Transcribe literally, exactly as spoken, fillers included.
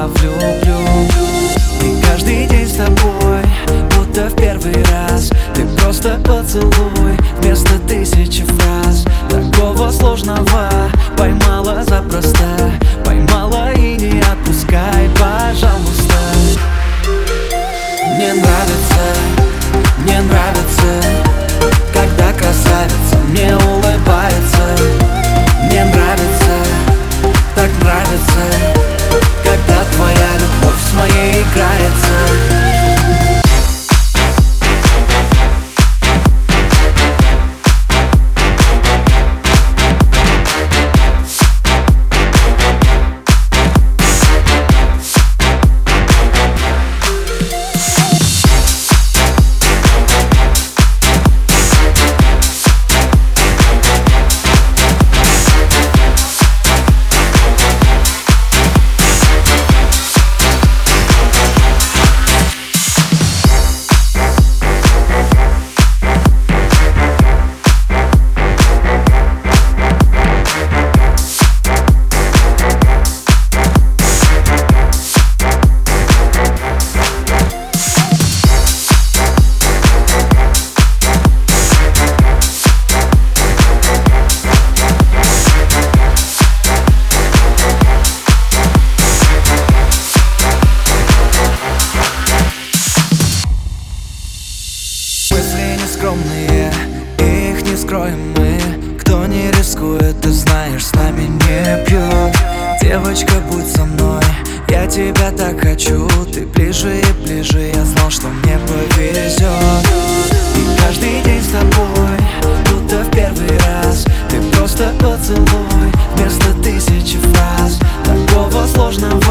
влюблю. И каждый день с тобой, будто в первый раз. Ты просто поцелуй вместо тысячи фраз. Такого сложного поймала запросто, поймала и не отпускай, пожалуйста. Мне нравится, мне нравится, когда красавица мне улыбается. Мне нравится, так нравится, когда твоя любовь с моей играется. Скромные, их не скроем мы. Кто не рискует, ты знаешь, с нами не пьет. Девочка, будь со мной, я тебя так хочу. Ты ближе и ближе, я знал, что мне повезет. И каждый день с тобой, будто в первый раз. Ты просто поцелуй вместо тысячи фраз. Такого сложного